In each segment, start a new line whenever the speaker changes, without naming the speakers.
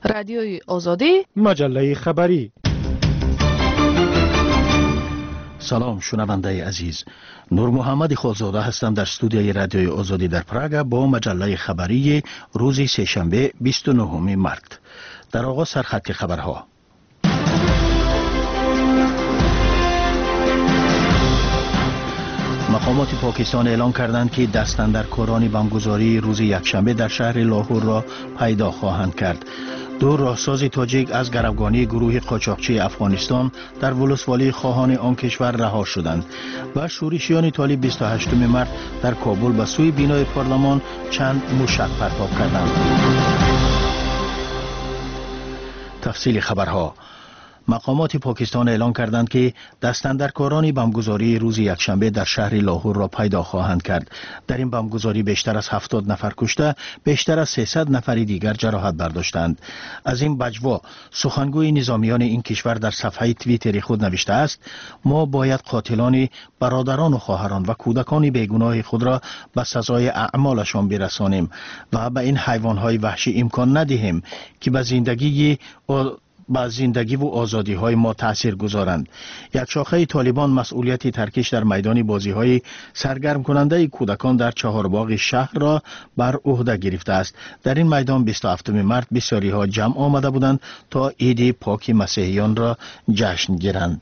رادیوی آزادی،
مجله خبری.
سلام شنونده عزیز، نور محمد خالزاده هستم در استودیوی رادیوی آزادی در پراگ با مجله خبری روز سه‌شنبه 29 مارت. در آغاز سرخط خبرها. مقامات پاکستان اعلام کردند که دست اندرکاران بمبگذاری روز یکشنبه در شهر لاهور را پیدا خواهند کرد. دو راهساز تاجیک از گروگانی گروه قاچاقچی افغانستان در ولسوالی خواهان آن کشور رها شدند و شورشیان طالب 28 مارت در کابل به سوی بینای پارلمان چند موشک پرتاب کردند. تفصیل خبرها. مقامات پاکستان اعلام کردند که دست اندرکاران بمبگذاری روز یکشنبه در شهر لاهور را پیدا خواهند کرد. در این بمبگذاری بیشتر از 70 نفر کشته، بیشتر از 300 نفر دیگر جراحت برداشتند. از این بجوا سخنگوی نظامیان این کشور در صفحه توییتر خود نوشته است: ما باید قاتلان برادران و خواهران و کودکان بیگناه خود را به سزای اعمالشان برسانیم و به این حیوانات وحشی امکان ندهیم که به زندگی و آزادی های ما تأثیر گذارند. یک شاخه طالبان مسئولیت ترکش در میدان بازی های سرگرم کننده کودکان در چهارباغ شهر را بر عهده گرفته است. در این میدان 27 مارت بسیاری ها جمع آمده بودند تا عید پاک مسیحیان را جشن گیرند.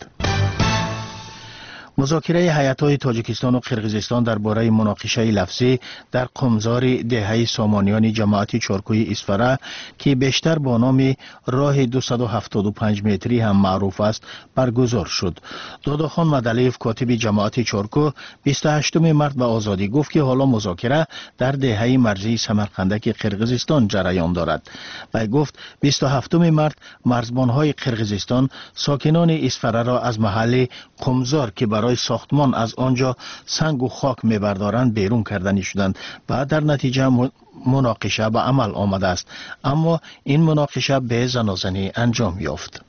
مذاکره هیئت‌های تاجیکستان و قرقیزستان درباره مناقشه لفظی در قمزار دهه سامانیان جماعت چارکوی اسفره که بیشتر با نام راه 275 متری هم معروف است برگزار شد. داداخان مدلیف کاتب جماعت چارکو 28 مارت به آزادی گفت که حالا مذاکره در دهه مرزی سمرقندک قرقیزستان جریان دارد. و گفت 27 مارت مرزبان‌های قرقیزستان ساکنان اسفره را از محل قمزار که برای ساختمان از آنجا سنگ و خاک میبردارند بیرون کردنی شدند و در نتیجه مناقشه به عمل آمده است، اما این مناقشه به زنازنی انجام یافت.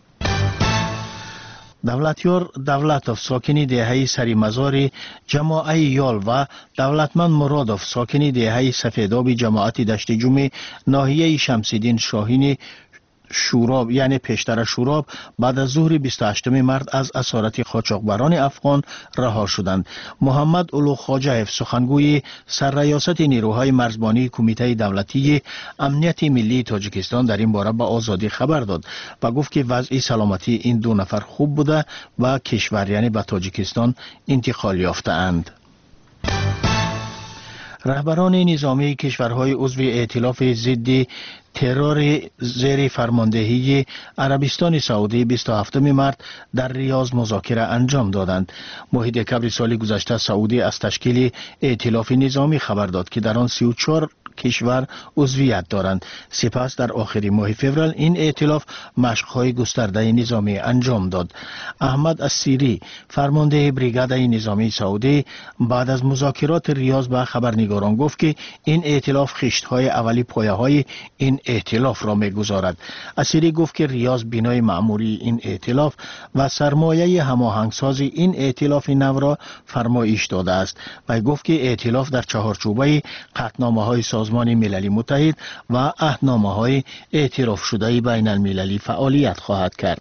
دولتیار دولتوف ساکنی دهه سری مزار جماعه یال و دولتمند مرادوف ساکنی دهه سفیداب جماعت دشت جمعه ناحیه شمسیدین شاهین شوراب یعنی پیشتر شوراب بعد از ظهر 28 مارت از اسارت قاچاقبران افغان رها شدند. محمد اولو خواجه‌اف سخنگوی سرریاست نیروهای مرزبانی کمیته دولتی امنیت ملی تاجیکستان در این باره به آزادی خبر داد و گفت که وضع سلامتی این دو نفر خوب بوده و کشور یعنی به تاجیکستان انتقال یافته‌اند. رهبران نظامی کشورهای عضو ائتلاف ضد ترور زیر فرماندهی عربستان سعودی 27 مارت در ریاض مذاکره انجام دادند. ماهی دکبر سال گذشته سعودی از تشکیل ائتلاف نظامی خبر داد که در آن 34 کشور عضویت دارند. سپس در آخر ماه فوریه این ائتلاف مشق‌های گسترده نظامی انجام داد. احمد السیری فرمانده بریگاد نظامی سعودی بعد از مذاکرات ریاض به خبرنگاران گفت که این ائتلاف خشت‌های اولی پایه‌های این ائتلاف را می‌گذارد. السیری گفت که ریاض بنای معمولی این ائتلاف و سرمایه هماهنگسازی این ائتلاف نو را فرمایش داده است و گفت که ائتلاف در چهارچوبه قطعنامه‌های سازمان ملل متحد و عهدنامه‌های اعتراف شده بین المللی فعالیت خواهد کرد.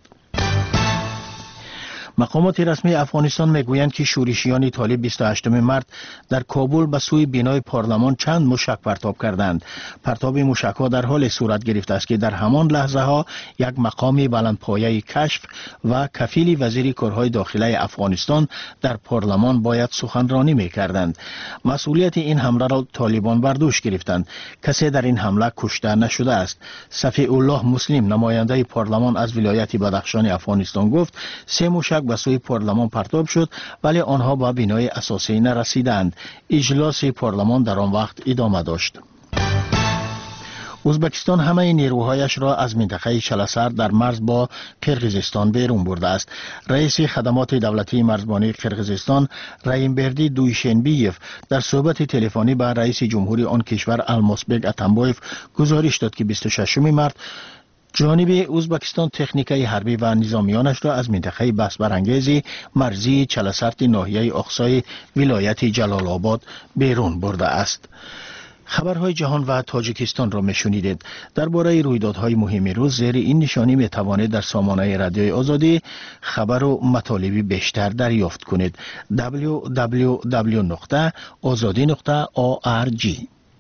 مقامات رسمی افغانستان میگویند که شورشیان طالب 28 مارت در کابل به سوی بینای پارلمان چند موشک پرتاب کردند. پرتاب موشک‌ها در حال صورت گرفته است که در همان لحظه ها یک مقام بلندپایه کشف و کفیل وزیر کارهای داخلی افغانستان در پارلمان باید سخنرانی میکردند. مسئولیت این حمله را طالبان بر دوش گرفتند. کسی در این حمله کشته نشده است. صفی الله مسلم نماینده پارلمان از ولایت بدخشان افغانستان گفت 3 موشک به سوی پارلمان پرتاب شد ولی آنها به بنای اساسی نرسیدند. اجلاس پارلمان در آن وقت ادامه داشت. ازبکستان همه نیروهایش را از منطقه چلسر در مرز با قرقیزستان بیرون برده است. رئیس خدمات دولتی مرزبانی قرقیزستان رایمبردی دویشنبیف در صحبت تلفنی با رئیس جمهوری آن کشور الماسبک اتنبایف گزارش داد که 26 مارت جانب ازبکستان تکنیکای حربی و نظامیانش را از منطقه بحث برانگیز مرزی چلسرت ناحیه اقصای ولایت جلال آباد بیرون برده است. خبرهای جهان و تاجیکستان را میشنیدید. درباره رویدادهای مهم روز زیر این نشانی میتوانید در سامانه رادیوی آزادی خبر و مطالبی بیشتر دریافت کنید. www.azadi.org.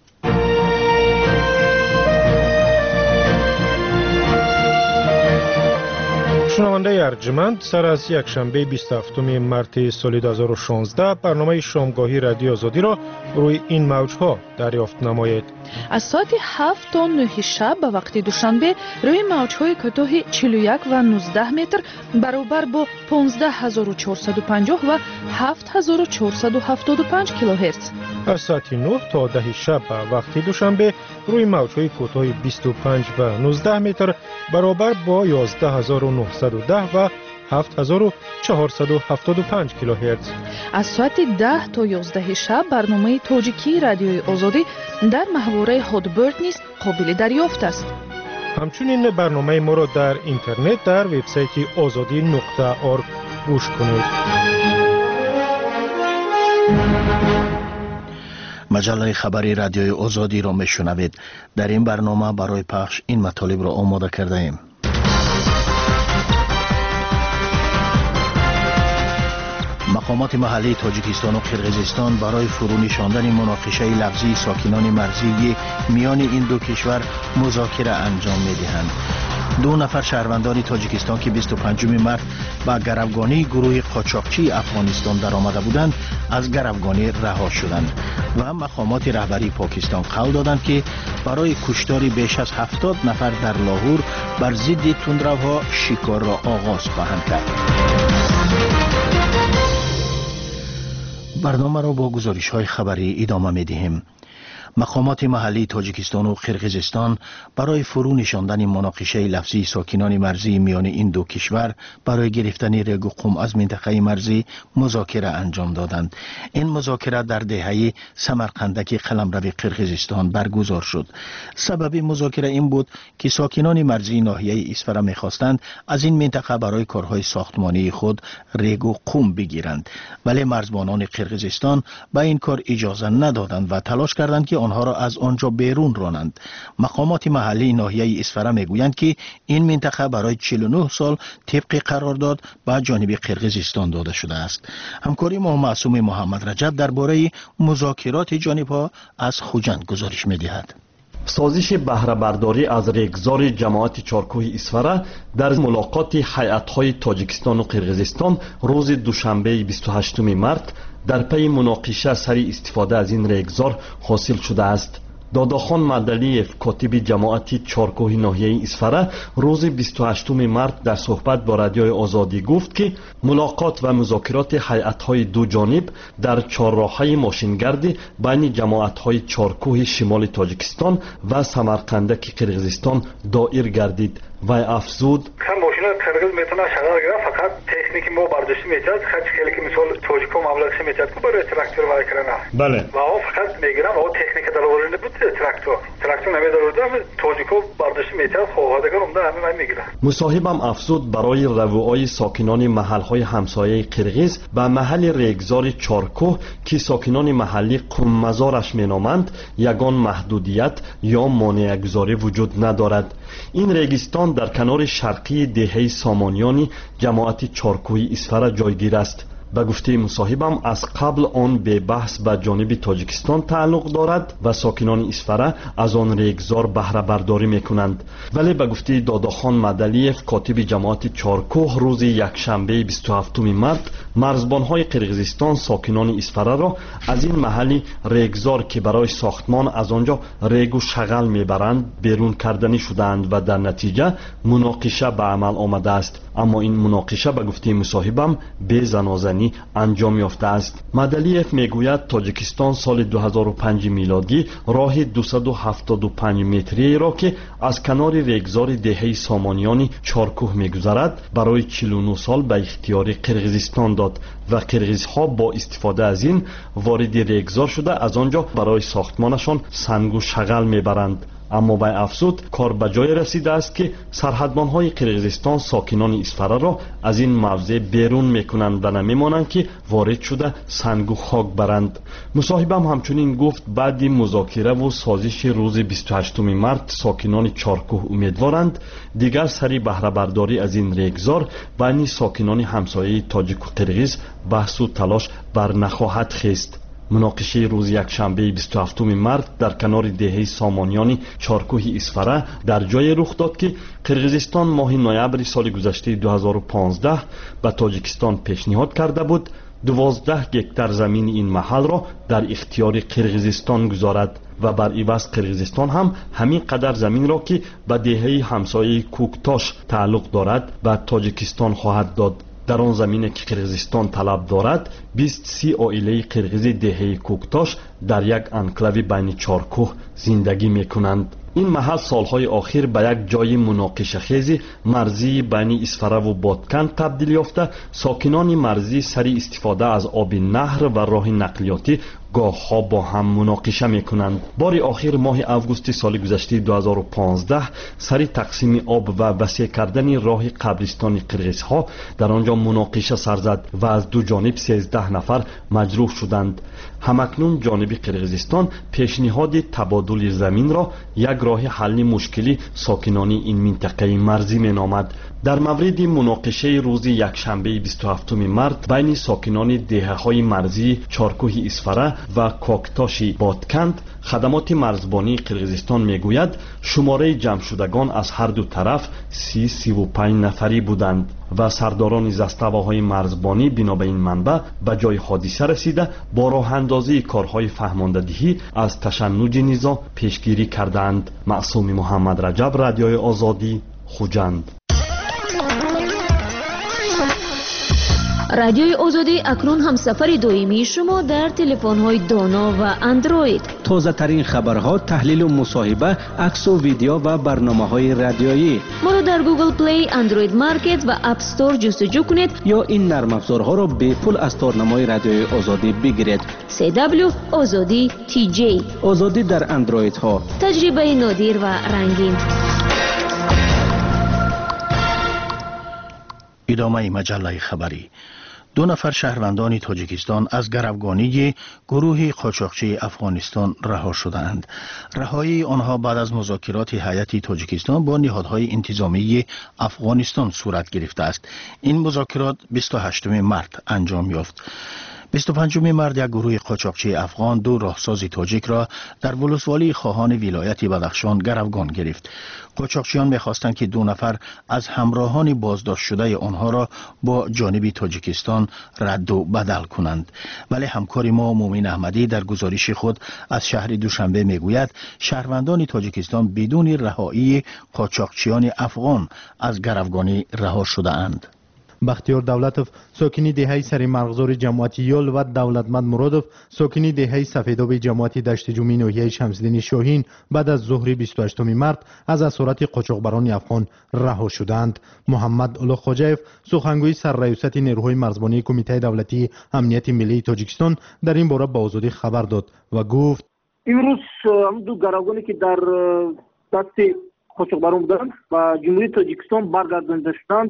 شنونده ارجمند، سر از یک شنبه 27 مارس سال 2016 برنامه شامگاهی رادیو آزادی را روی این موجها دریافت نمایید.
از ساعت 7 تا 9 شب به وقت دوشنبه روی موجهای کوتاه 41 و 19 متر برابر با 15450 و 7475 کیلوهرتز.
از ساعت 9 تا 10 شب به وقت دوشنبه روی موجهای کوتاه 25 و 19 متر برابر با 11910 و 7475 کیلوهرتز.
از ساعت 10 تا 11 شب برنامه تاجیکی رادیوی آزادی در محوره هادبرد نیز قابل دریافت است.
همچنین برنامه ما را در اینترنت در وبسایت azadi.org گوش کنید.
مجله خبری رادیوی آزادی را میشنوید. در این برنامه برای پخش این مطالب را آماده کرده ایم. مقامات محلی تاجیکستان و قرقیزستان برای فرو نشاندن مناقشه لفظی ساکنان مرزی میان این دو کشور مذاکره انجام می‌دهند. 2 نفر شهروندان تاجیکستان که 25 مارس با گروگانی گروه قاچاقچی افغانستان در آمده بودند از گروگانی رها شدند و مقامات رهبری پاکستان قول دادند که برای کشتار بیش از 70 نفر در لاهور بر ضد تندروها شکار را آغاز خواهند کرد. برنامه را با گزارش‌های خبری ادامه می‌دهیم. مقامات محلی تاجیکستان و قرقیزستان برای فرو نشاندن مناقشه لفظی ساکنان مرزی میان این دو کشور برای گرفتن ریگ و قم از منطقه مرزی مذاکره انجام دادند. این مذاکره در دهه سمرقندک قلمرو قرقیزستان برگزار شد. سبب مذاکره این بود که ساکنان مرزی ناحیه اسفره می‌خواستند از این منطقه برای کارهای ساختمانی خود ریگ و قم بگیرند، ولی مرزبانان قرقیزستان به این کار اجازه ندادند و تلاش کردند که آنها را از آنجا بیرون رانند. مقامات محلی ناحیه اسفره میگویند که این منطقه برای 49 سال طبق قرارداد به جانب قرقیزستان داده شده است. همکاری ما معصوم محمد رجب درباره مذاکرات جانبها از خوجند گزارش می‌دهد.
سازش بهره برداری از ریگزار جماعت چارکوه اسفره در ملاقات هیئت‌های تاجیکستان و قرقیزستان روز دوشنبه 28 مارس در پی مناقشه سر استفاده از این ریگزار حاصل شده است. داداخان مدلیف کاتب جماعت چارکوه ناحیه اسفره روز 28 مارس در صحبت با رادیوی آزادی گفت که ملاقات و مذاکرات هیئت‌های دو جانب در چهارراهه ماشینگرد بین جماعت‌های چارکوه شمال تاجیکستان و سمرقندک قرقیزستان دایر گردید و افزود
قرقیز میتونه شغال گرفت، فقط تکنیکی ما برداشت میتاد خیلی که مثال توجیکو مبلغش میتاد که برای تراکتور وای کردن.
بله.
و او فقط میگیرن او تکنیک دلوارنده بود تراکتور نمیدارد توجیکو برداشت میتاد خواهدگار عمده همین میگیرن.
مصاحبم افزود برای رووهای ساکنان محلهای همسایه قرقیز به محل ریگزار چارکوه که ساکنان محلی قممزارش مینامند یگان محدودیت یا مانع‌گذاری وجود ندارد. این ریگستان در کنار شرقی دهه سامانیانی جماعت چارکوه اسفره جایگیر است. به گفته مصاحبم از قبل آن به بحث به جانب تاجیکستان تعلق دارد و ساکنان اسفره از آن ریگزار بهره برداری میکنند، ولی به گفته داداخان مدلیف کاتب جماعت چارکوه روز یکشنبه 27 مارس مرزبانهای قرقیزستان ساکنان اسفره را از این محل ریگزار که برای ساختمان از آنجا ریگ و شغل میبرند بیرون کردنی شدند و در نتیجه مناقشه به عمل آمده است. اما این مناقشه به گفته مصاحبم بی زنازنی انجام یافته است. مدلیف میگوید تاجیکستان سال 2005 میلادی راه 275 متری را که از کنار ریگزار دهه سامانیانی چارکوه میگذرد برای 49 سال به اختیار قرقیزستان داد و قرقیزها با استفاده از این وارد ریگزار شده از آنجا برای ساختمانشان سنگ و شغل میبرند. اما به افزود کار به جای رسیده است که سرحدبان‌های قرقیزستان ساکنان اسفره را از این موضع بیرون میکنند و نمیمانند که وارد شده سنگ و خاک برند. مصاحبم همچنین گفت بعد مذاکره و سازش روز 28 مارت ساکنان چارکوه امیدوارند دیگر سری بهره برداری از این ریگزار بین ساکنان همسایه تاجیک و قرقیز بحث و تلاش بر نخواهد خیست. مناقشه روز یکشنبه 27 مارت در کنار دهه سامانیان چارکوه اسفره در جای رخ داد که قرقیزستان ماه نوامبر سال گذشته 2015 به تاجیکستان پیشنهاد کرده بود 12 گکتار زمین این محل را در اختیار قرقیزستان گذارد و بر عوض قرقیزستان هم همین قدر زمین را که به دهه همسایه کوکتاش تعلق دارد به تاجیکستان خواهد داد. در آن زمینی که قرقیزستان طلب دارد 20-30 عائله قرقیز دهه کوکتاش در یک انکلاو بین چارکوه زندگی میکنند. این محل سالهای آخر به یک جای مناقشه خیز مرزی بین اسفره و بادکن تبدیل یافته ساکنان مرزی سری استفاده از آب نهر و راه نقلیاتی گاه ها با هم مناقشه میکنند. بار آخر ماه اوگوست سال گذشته 2015 سری تقسیم آب و وسیع کردن راه قبرستان قرقیز ها در آنجا مناقشه سر زد و از دو جانب 13 نفر مجروح شدند. همکنون جانب قرقیزستان پیشنهاد تبادل زمین را یک راه حل مشکلی ساکنان این منطقه مرزی مینامد. در مورد مناقشه روز یکشنبه 27 مارت بین ساکنان دهه‌های مرزی چارکوه اسفره و کوکتاش بادکند خدمات مرزبانی قرقیزستان میگوید شماره جمع شدگان از هر دو طرف 30-35 نفری بودند و سرداران زستواهای مرزبانی بنا به این منبع به جای حادثه رسیده با راه اندازی کارهای فهماندهی از تشنج نزاع پیشگیری کردند. معصوم محمد رجب، رادیوی آزادی، خوجند.
رادیوی آزادی اکنون هم سفر دائمی شما در تلفن‌های دانا و اندروید.
تازه ترین خبرها، تحلیل و مصاحبه، عکس و ویدیو و برنامه‌های رادیویی.
ما را در گوگل پلی، اندروید مارکت و اپ استور جستجو کنید
یا این نرم افزارها را به پول از تارنمای رادیوی آزادی بگیرید.
CW آزادی TJ.
آزادی در اندروید ها.
تجربه نادر و رنگین.
ادامه مجله خبری. 2 نفر شهروندان تاجیکستان از گروگانی گروه قاچاقچی افغانستان رها شدند. رهایی آنها بعد از مذاکرات هیئت تاجیکستان با نهادهای انتظامی افغانستان صورت گرفته است. این مذاکرات 28 مارت انجام یافت. 25 مارت یک گروه قاچاقچی افغان 2 راهساز تاجیک را در ولسوالی خواهان ولایت بدخشان گروگان گرفت. قاچاقچیان می‌خواستند که 2 نفر از همراهان بازداشت شده آنها را با جانب تاجیکستان رد و بدل کنند. ولی همکار ما مومن احمدی در گزارش خود از شهر دوشنبه میگوید شهروندان تاجیکستان بدون رهایی قاچاقچیان افغان از گروگانی رها شده‌اند.
بختیار دولتوف ساکنی دهه سری مرغزار جماعت یال و دولتمند مرادوف ساکنی دهه سفیداب جماعت دشت جومی ناحیه شمسدین شاهین بعد از ظهر 28 مارت از اسارت قاچاقبران افغان رها شدند. محمد اولو خوجایف سخنگوی سرریاست نیروهای مرزبانی کمیته دولتی امنیت ملی تاجیکستان در این باره به آزادی خبر داد و گفت
امروز هم 2 گروگانی که در دست قاچاقبران بودند و جمهوری تاجیکستان برگردانده شدند.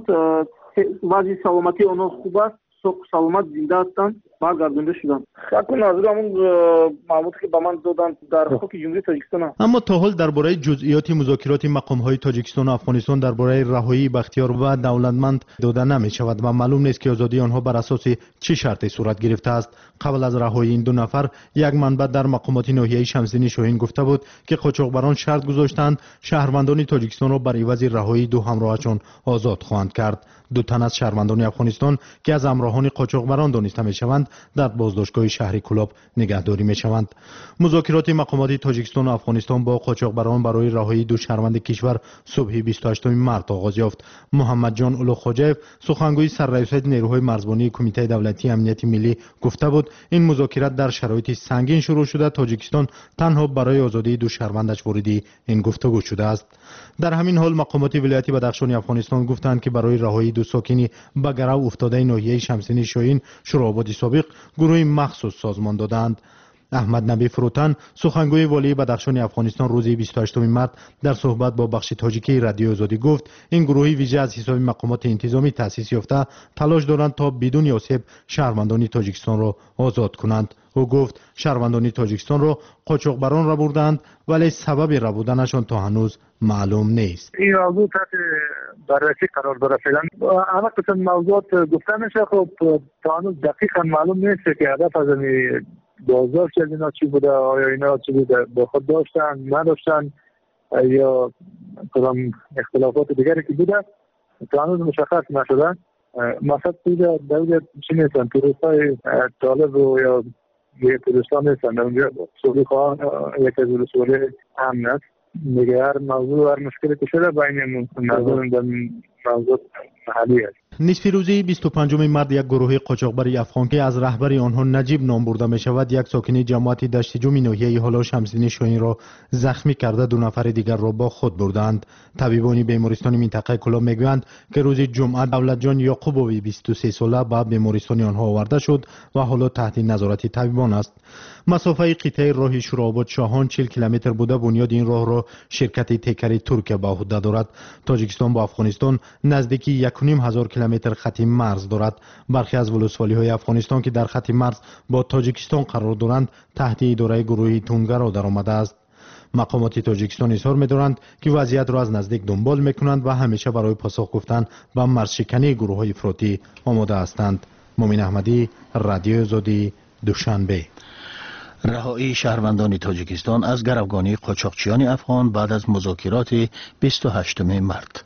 وضع سلامتی آنها خوب است، سوق سلامت زنده هستند، برگردانده شدند. اکنون از همون معلوماتی که به من دادند در خاک جمهوری تاجیکستان.
اما تا حال درباره جزئیات مذاکرات مقام‌های تاجیکستان و افغانستان درباره رهایی بختیار و دولتمند داده نمی‌شود و معلوم نیست که آزادی آنها بر اساس چه شرطی صورت گرفته است. قبل از رهایی این 2 نفر یک منبع در مقامات ناحیه شمسدین شاهین گفته بود که قاچاقبران شرط گذاشتند شهروندان تاجیکستان را بر عوض رهایی 2 همراهشان آزاد خواهند کرد. 2 تن از شهروندان افغانستان که از همراهان قاچاقبران دانسته می‌شوند در بازداشتگاه شهری کلاب نگهداری می‌شوند. مذاکرات مقامات تاجیکستان و افغانستان با قاچاقبران برای رهایی 2 شهروند کشور صبح 28 مارت آغاز یافت. محمد جان اولو خوجایف سخنگوی سرریاست نیروهای مرزبانی کمیته دولتی امنیت ملی گفته بود این مذاکرات در شرایط سنگین شروع شده. تاجیکستان تنها برای آزادی 2 شهروندش وارد این گفتگو شده است. در همین حال مقامات ولایت بدخشان افغانستان گفتند که برای رهایی 2 ساکنی به گرو افتاده ناحیه شمسدین شاهین شوراباد سابق گروه مخصوص سازمان دادند. احمد نبی فروتن سخنگوی والی بدخشان افغانستان روز 28 مارس در صحبت با بخش تاجیکی رادیو آزادی گفت این گروهی ویژه از حساب مقامات انتظامی تأسیس یافته تلاش دارند تا بدون آسیب شهروندان تاجیکستان را آزاد کنند. او گفت شهروندان تاجیکستان را قاچاقبران را بردند ولی سبب ربودنشان تا هنوز معلوم نیست.
این موضوع تحت بررسی قرار داره فعلا. همه قسم موضوعات گفته میشه، خب تا هنوز دقیقا معلوم نیست که هدف از بازداشت از اینا چی بوده، آیا اینا چی بوده با خود داشتن نداشتن یا کدام اختلافات دیگری که بوده تا هنوز مشخص نشده. مقصد بوده در چی نیستن توریستای طالب رو یا یه توریستان نیستن در اونجا سولی خواهان یک از رسولی امن است. دیگه هر موضوع هر مشکلی که شده بین مردم در موضوع محلی است.
نصف روزی 25 مارس یک گروه قاچاقبر افغان که از رهبر آنها نجیب نام برده می شود یک ساکن جماعت دشت جومی ناحیه هالا شمسدین شاهین را زخمی کرده 2 نفر دیگر را با خود بردند. طبیبان بیمارستان منطقه کلا میگویند که روز جمعه دولت جان یعقوبوی 23 ساله به بیمارستان آنها آورده شد و حالا تحت نظارت طبیبان است. مسافه قطعه راه شوراباد شاهان 40 کیلومتر بوده. بنیاد این راه را شرکت تیکری ترکیه به عهده دارد. تاجیکستان با افغانستان نزدیکی 1.5 کیلومتر خط مرز دارد. برخی از ولسوالی‌های افغانستان که در خط مرز با تاجیکستان قرار دارند تحت اداره گروهی تونگرا درآمده است. مقامات تاجیکستان اظهار می‌دارند که وضعیت را از نزدیک دنبال می‌کنند و همیشه برای پاسخ گفتن به مرزشکنی گروه‌های افراطی آماده هستند. مومن احمدی، رادیو آزادی، دوشنبه.
رهایی شهروندان تاجیکستان از گروگانی قاچاقچیان افغان بعد از مذاکرات 28 مارس.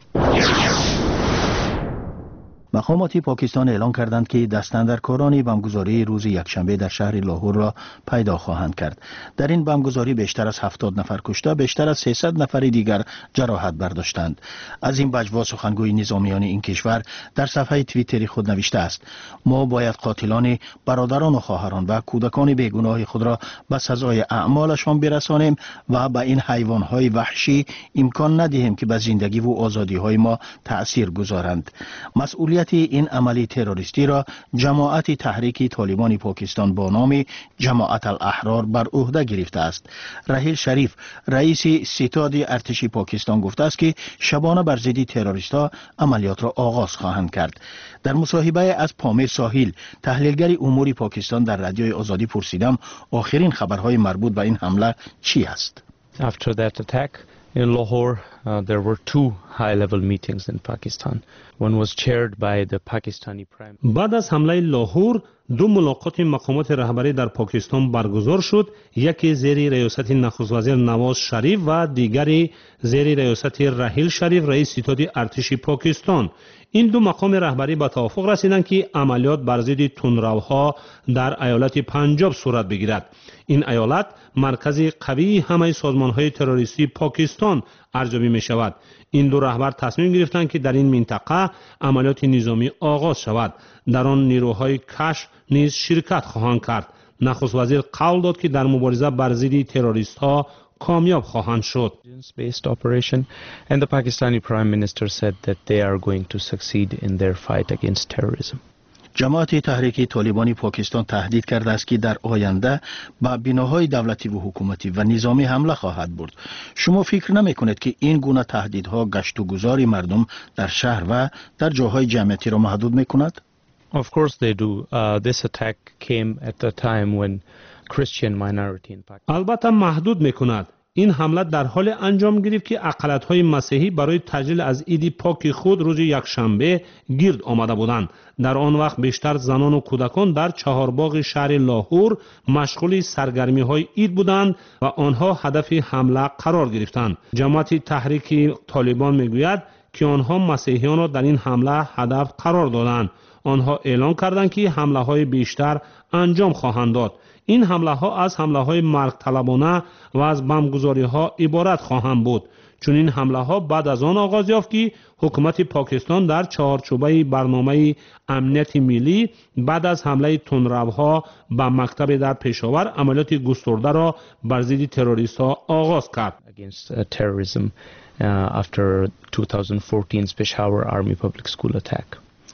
مقامات پاکستان اعلام کردند که دستاندرکاران بمبگذاری روز یکشنبه در شهر لاهور را پیدا خواهند کرد. در این بمبگذاری بیشتر از 70 نفر کشته، بیشتر از 300 نفر دیگر جراحت برداشتند. از این بجوا سخنگوی نظامیان این کشور در صفحه توییتری خود نوشته است: ما باید قاتلان برادران و خواهران و کودکان بیگناه خود را به سزای اعمالشان برسانیم و به این حیوانهای وحشی امکان ندهیم که به زندگی و آزادی‌های ما تأثیر گذارند. مسئولیت این عملی تروریستی را جماعت تحریک طالبان پاکستان با نام جماعت الاحرار بر عهده گرفته است. رحیل شریف رئیس ستاد ارتش پاکستان گفته است که شبانه بر ضد تروریست‌ها عملیات را آغاز خواهند کرد. در مصاحبه از پامیر ساحل تحلیلگر امور پاکستان در رادیوی آزادی پرسیدم آخرین خبرهای مربوط به این حمله چی است؟
After that attack in Lahore, there were 2 high-level meetings in Pakistan. One was chaired by the Pakistani Prime Minister.
بعد از حمله لاهور 2 ملاقات مقامات رهبری در پاکستان برگزار شد، یکی زیر ریاست نخست وزیر نواز شریف و دیگری زیر ریاست رحیل شریف رئیس ستاد ارتش پاکستان. این 2 مقام رهبری به توافق رسیدند که عملیات بر ضد تندروها در ایالت پنجاب صورت بگیرد. این ایالت مرکز قوی همه سازمان‌های تروریستی پاکستان ارزیابی می شود. این 2 رهبر تصمیم گرفتند که در این منطقه عملیات نظامی آغاز شود. در آن نیروهای کشف نیز شرکت خواهند کرد. نخست وزیر قول داد که در مبارزه بر ضد تروریست‌ها کامیاب خواهند شد.
Based operation, and the Pakistani Prime Minister said that they are going to succeed in their fight against terrorism.
جماعت تحریک طالبان پاکستان تهدید کرده است که در آینده به بناهای دولتی و حکومتی و نظامی حمله خواهد برد. شما فکر نمی کنید که این گونه تهدیدها گشت و گذار مردم در شهر و در جاهای جمعیتی را محدود می کند؟
Of course they do. This attack came at a time when Christian minority in Pakistan.
البته محدود می کند. این حمله در حال انجام گرفت که اقلیت‌های مسیحی برای تجلیل از عید پاک خود روز یکشنبه گرد آمده بودند. در آن وقت بیشتر زنان و کودکان در چهارباغ شهر لاهور مشغول سرگرمی‌های عید بودند و آنها هدف حمله قرار گرفتند. جماعت تحریک طالبان میگوید که آنها مسیحیان را در این حمله هدف قرار دادند. آنها اعلام کردند که حمله‌های بیشتر انجام خواهند داد. این حمله ها از حمله های مرگ طلبانه و از بمبگذاری ها عبارت خواهند بود. چون این حمله ها بعد از آن آغاز یافت که حکومت پاکستان در چهارچوبه برنامه امنیت ملی بعد از حمله تندروها به مکتب در پشاور عملیات گسترده را بر ضد تروریست ها آغاز کرد.
Against terrorism after 2014's Peshawar Army Public School attack.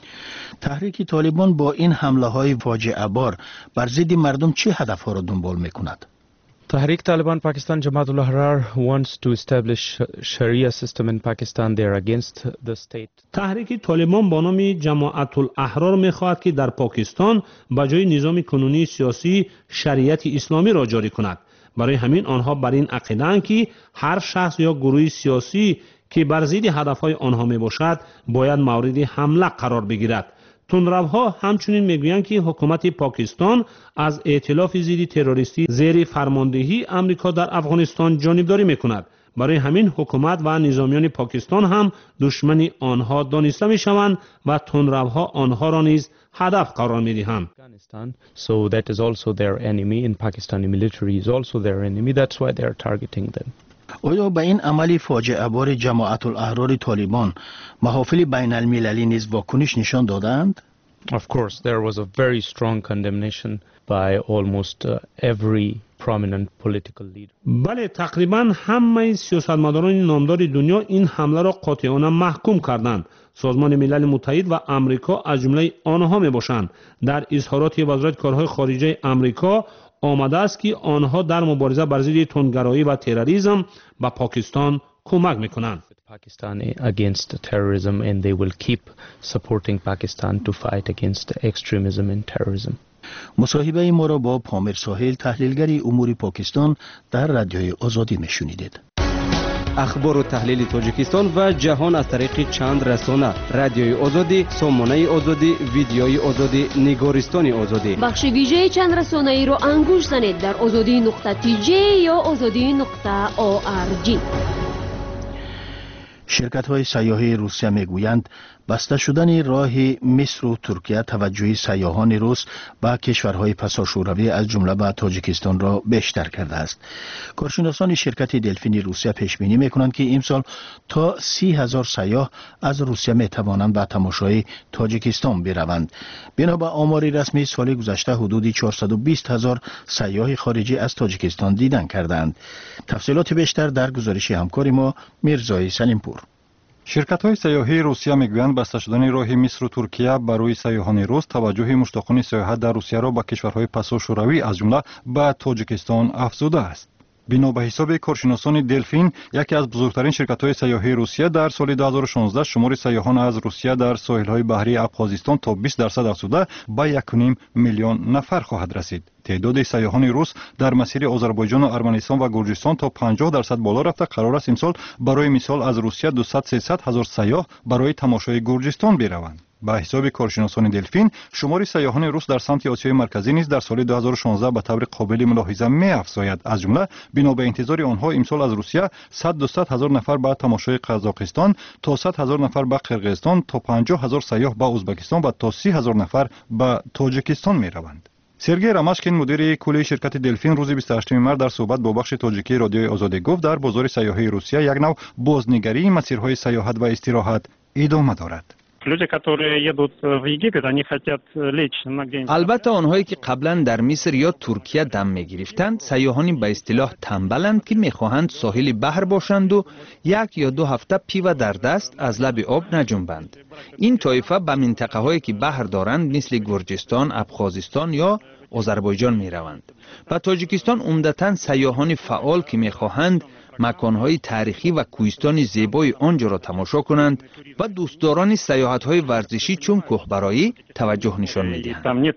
تحریک طالبان با این حمله های فاجعه بار بر ضد مردم چه هدف ها را دنبال میکند؟
Tehrik Taliban Pakistan Jamaat ul Ahrar wants to establish Sharia system in Pakistan. They are against the state.
تحریک طالبان با نام جماعت الاحرار می‌خواهد که در پاکستان به جای نظام کنونی سیاسی شریعت اسلامی را جاری کند. برای همین آنها بر این عقیده‌اند که هر شخص یا گروه سیاسی که بر ضد هدف‌های آنها میباشد باید مورد حمله قرار بگیرد. تندروها همچنین میگویند که حکومت پاکستان از ائتلاف ضد تروریستی زیر فرماندهی امریکا در افغانستان جانبداری میکند. برای همین حکومت و نظامیان پاکستان هم دشمن آنها دانسته میشوند و تندروها آنها را نیز هدف قرار میدهند.
So that is also their enemy. In Pakistani military is also their enemy. That's why they are targeting them.
آیا به این عملی فاجعه بار جماعت الاحرار طالبان محافل بین المللی نیز واکنش نشان دادند؟
Of course, there was a very strong condemnation by almost every prominent political leader.
بله، تقریبا همه سیاستمداران نامدار دنیا این حمله را قاطعانه محکوم کردند. سازمان ملل متحد و امریکا از جمله آنها میباشند. در اظهارات وزارت کارهای خارجه امریکا آمده است که آنها در مبارزه بر ضد تندگرایی و تروریسم به پاکستان کمک میکنند.
Pakistan against terrorism and they will keep supporting Pakistan to fight against extremism and terrorism.
مصاحبه ما را با پامر ساحل تحلیلگر امور پاکستان در رادیوی آزادی میشنیدید.
اخبار و تحلیل تاجیکستان و جهان از طریق چند رسانه: رادیوی آزادی، سامانه آزادی، ویدیوی آزادی، نگارستان آزادی.
بخش ویژه چند رسانه ای را انگوش زنید در azadi.tj یا azadi.org.
شرکت های سیاحی روسیه میگویند بسته شدن راه مصر و ترکیه توجه سیاحان روس به کشورهای پساشوروی از جمله به تاجیکستان را بیشتر کرده است. کارشناسان شرکت دلفین روسیه پیش بینی میکنند که امسال تا 30,000 سیاح از روسیه میتوانند به تماشای تاجیکستان بروند. بنا به آمار رسمی سال گذشته حدود 420,000 سیاح خارجی از تاجیکستان دیدن کردند. تفصیلات بیشتر در گزارش همکار ما میرزای سلیمپور.
شرکت‌های سیاحی روسیه میگویند بسته شدن راه مصر و ترکیه برای سیاحان روس توجه مشتاقان سیاحت در روسیه را به کشورهای پساشوروی از جمله به تاجیکستان افزوده است. بنا به حساب کارشناسان دلفین، یکی از بزرگترین شرکت‌های سیاحی روسیه، در سال 2016 شمار سیاحان از روسیه در ساحل‌های بحری ابخازستان تا 20% افزوده به 1.5 میلیون نفر خواهد رسید. تعداد سیاحان روس در مسیر آذربایجان و ارمنستان و گرجستان تا 50% بالا رفته. قرار است امسال برای مثال از روسیه 200-300 هزار سیاح برای تماشای گرجستان بروند. به حساب کارشناسان دلفین، شمار سیاحان روس در سمت آسیای مرکزی نیز در سال 2016 به طور قابل ملاحظه می‌افزاید. از جمله بنا به انتظار آنها امسال از روسیه 100-200 هزار نفر به تماشای قزاقستان، تا 100 هزار نفر به قرقیزستان، تا 50 هزار سیاح به ازبکستان و تا 30 هزار نفر به تاجیکستان می‌روند. سرگئی رامشکین مدیر کلی شرکت دلفین روز 28 مارس در صحبت با بخش تاجیکی رادیوی آزادی گفت در بازار سیاحی روسیه یک نوع بازنگری مسیرهای سیاحت و استراحت ادامه دارد.
البته آنهایی که قبلا در مصر یا ترکیه دم می‌گرفتند سیاحانی به اصطلاح تنبلند که می‌خواهند ساحل بحر باشند و 1 یا 2 هفته پیوه در دست از لب آب نجنبند. این طایفه به منطقه‌هایی که بحر دارند مثل گرجستان، ابخازستان یا آذربایجان می‌روند. و تاجیکستان عمدتاً سیاحان فعال که می‌خواهند مکانهای تاریخی و کوهستان زیبای آنجا را تماشا کنند و دوستداران سیاحت‌های ورزشی چون کوهبرایی توجه نشان می‌دهند.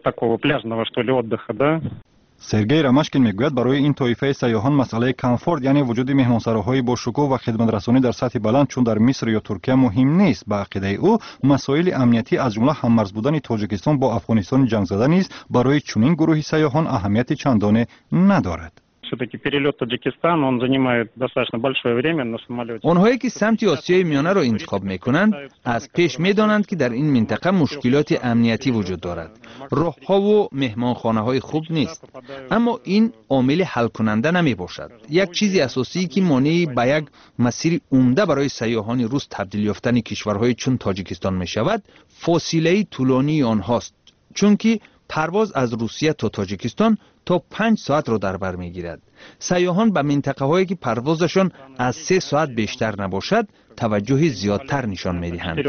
سرگئی رامشکین میگوید برای این طایفه سیاحان مسئله کامفورت یعنی وجود مهمانسراهای با شکوه و خدمترسانی در سطح بلند چون در مصر یا ترکیه مهم نیست. به عقیده او مسائل امنیتی از جمله هممرز بودن تاجیکستان با افغانستان جنگ زده نیز برای چنین گروهی سیاحان اهمیت چندانی ندارد.
آنهایی که سمت آسیای میانه را انتخاب میکنند از پیش میدانند که در این منطقه مشکلات امنیتی وجود دارد. راهها و مهمانخانه های خوب نیست، اما این عامل حل کننده نمی باشد. یک چیزی اساسی که مانع به یک مسیر عمده برای سیاحان روس تبدیل یافتن کشورهای چون تاجیکستان می شود فاصله طولانی آنهاست، چون که پرواز از روسیه تا تاجیکستان تا 5 ساعت را در بر میگیرد. سیاحان به منطقه هایی که پروازشان از 3 ساعت بیشتر نباشد توجه زیادتر نشان میدهند.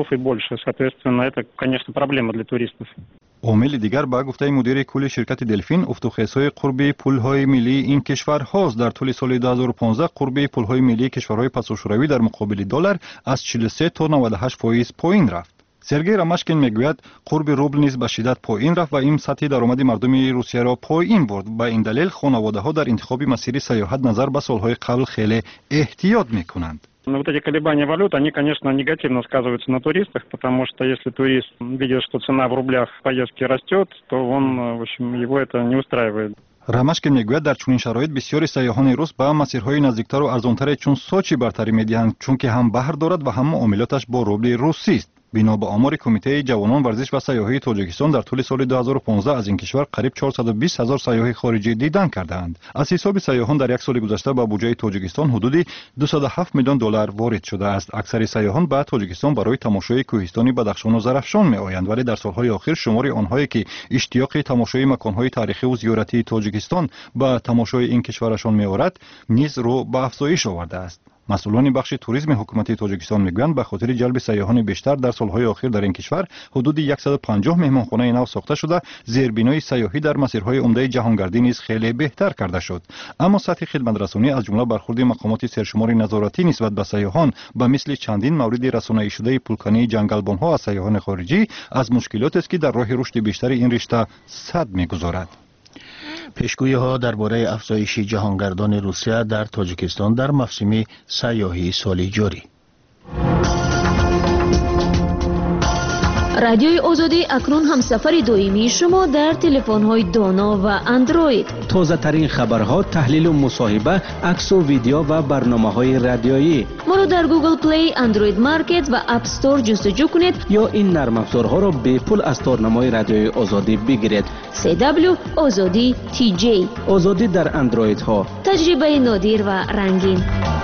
عامل دیگر با گفته مدیر کل شرکت دلفین افتخاص‌های قربی پل‌های ملی این کشور هاست. در طول سال 2015 قربی پل‌های ملی کشورهای پساشوروی در مقابل دلار از 43 تا 98% پایین رفت. سرگئی رامشکین میگوید قرب روبل نیز به شدت پایین رفت و این سطح درآمد مردم روسیه را پایین برد. با این دلیل خانواده‌ها در انتخاب مسیر سیاحت نظر به سال‌های قبل خیلی احتیاط می‌کنند.
Но вот эти колебания валют, они, конечно, негативно сказываются на туристах, потому что если турист видит, что цена в рублях поездки растет, то он, в общем, его это не устраивает.
рамашкин мегӯяд дар чунин шароит бисёри сайёҳони рус ба масирҳои наздиктару арзонтаре чун сочи бартарӣ медиҳанд, чунки ҳам баҳр дорад ва ҳам муомилоташ бо рубли русист. бино ба омори кумитаи ҷавонон варзиш ва сайёҳии тоҷикистон дар тӯли соли 2015 аз ин кишвар қариб 420 000 сайёҳи хориҷӣ дидан кардаанд. аз ҳисоби сайёҳон дар як соли гузашта ба буҷаи тоҷикистон ҳудуди 207 миллион доллар ворид шудааст. аксари сайёҳон ба тоҷикистон барои тамошои кӯҳистони бадахшону зарафшон меоянд, вале дар солҳои охир шумори онҳое ки иштиёқи тамошои маконҳои таърихиву зиёратии тоҷикистон ба тамошои ин кишварашон меорад низ рӯ ба афзоиш овардааст. مسئولان بخش توریسم حکومتی تاجیکستان میگویند به خاطر جلب سیاحان بیشتر در سالهای اخیر در این کشور حدود 150 مهمانخانه نو ساخته شده، زیربنای سیاحی در مسیرهای عمده جهانگردی نیز خیلی بهتر کرده شد. اما سطح خدمترسانی از جمله برخورد مقامات سرشمار نظارتی نسبت به سیاحان به مثل چندین مورد رسانه‌ای شده پولکانی جنگلبانها از سیاحان خارجی از مشکلاتی است که در راه رشد بیشتر این رشته صد میگذارد.
پیشگویی‌ها درباره افزایش جهانگردان روسیه در تاجیکستان در موسم سیاحی سال جاری.
رادیوی آزادی اکنون همسفر دائمی شما در تلفن‌های دانا و اندروید.
تازه‌ترین خبرها، تحلیل و مصاحبه، عکس و ویدیو و برنامه‌های رادیویی.
ما را در گوگل پلی، اندروید مارکت و اپ استور جستجو کنید
یا این نرم افزارها را به پول از تارنمای رادیوی آزادی بگیرید.
CW آزادی TJ.
آزادی در اندروید ها.
تجربه نادر و رنگین.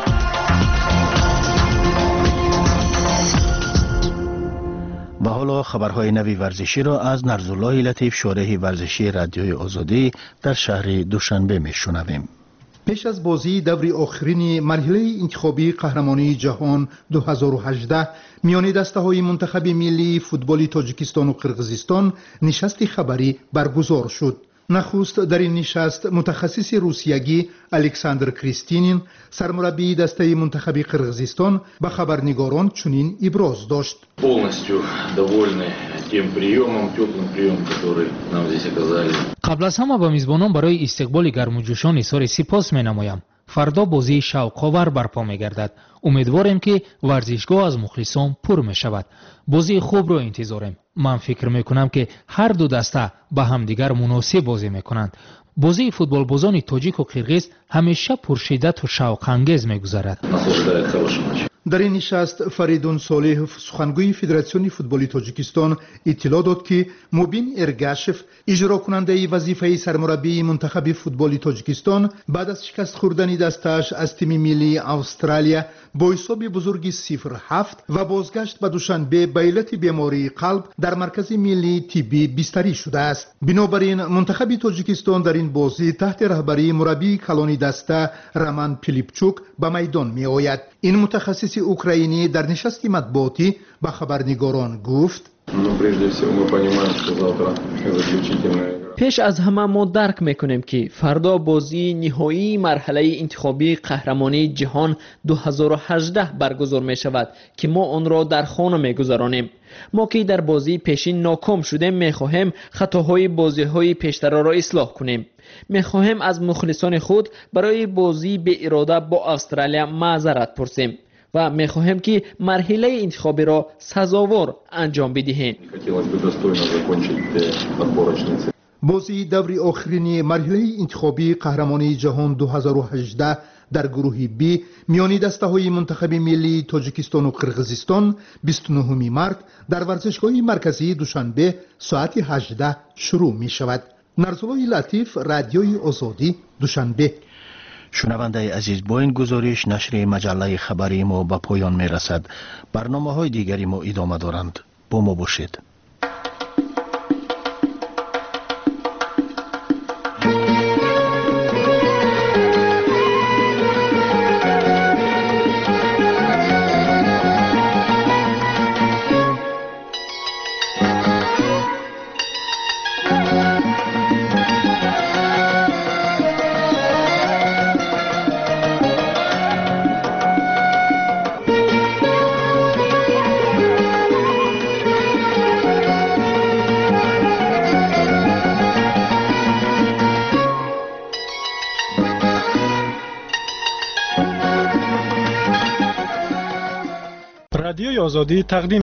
و حالا خبرهای نوی ورزشی را از نرزالله لطیف، شارح ورزشی رادیوی آزادی در شهر دوشنبه میشنویم.
پیش از بازی دور آخرین مرحله انتخابی قهرمانی جهان 2018 میان دسته‌های منتخب ملی فوتبال تاجیکستان و قرقیزستان نشست خبری برگزار شد. نخست در این نشست متخصص روسیگی الکساندر کریستینین، سرمربی دسته منتخب قرقیزستان، به خبرنگاران چنین ابراز داشت:
полностью довольны тем приемом, теплым приемом, который нам здесь оказали.
قبل از همه به میزبانان برای استقبال گرموجوشان اظهار سپاس می‌نمایم. فردا بازی شوق‌آور برپا می‌گردد. امیدواریم که ورزشگاه از مخلصان پر می‌شود. بازی خوب رو انتظاریم. من فکر می‌کنم که هر دو دسته به همدیگر مناسب بازی می‌کنند. بازی فوتبال بازان تاجیک و قرقیز همیشه پرشدت و شوق‌انگیز می‌گذرد.
در این نشست فریدون صالح، سخنگوی فدراسیون فوتبال تاجیکستان، اطلاع داد که مبین ارگاشف، اجرا کننده وظیفه سرمربی منتخب فوتبال تاجیکستان، بعد از شکست خوردن دستش از تیم ملی استرالیا با حساب بزرگی 0-7 و بازگشت به دوشنبه به علت بیماری قلب در مرکز ملی طبی بستری شده است. بنابراین منتخب تاجیکستان در این بازی تحت رهبری مربی کلانی دسته رمان پیلیپچوک به میدان می آید. این متخصص اوکراینی در نشست مطبوعاتی به خبرنگاران گفت:
پیش از همه ما درک میکنیم که فردا بازی نهایی مرحله انتخابی قهرمانی جهان 2018 برگزار می شود که ما آن را در خانه می گذرانیم. ما که در بازی پیشین ناکام شدیم میخواهیم خطاهای بازی‌های پیشتر را اصلاح کنیم. میخواهیم از مخلصان خود برای بازی به اراده با استرالیا معذرت پرسیم و میخواهیم که مرحله انتخابی را سزاوار انجام بدهیم.
بازی دور آخرین مرحله انتخابی قهرمانی جهان 2018 در گروه بی میانی دسته‌های منتخب ملی تاجیکستان و قرقیزستان 29 مارس در ورزشگاه مرکزی دوشنبه ساعت 18 شروع می شود. نرزالله لطیف، رادیوی آزادی، دوشنبه.
شنونده عزیز، با این گزارش نشر مجله خبری ما به پایان می رسد. برنامه‌های دیگری ما ادامه دارند. با ما باشید.
آزادی تقدیم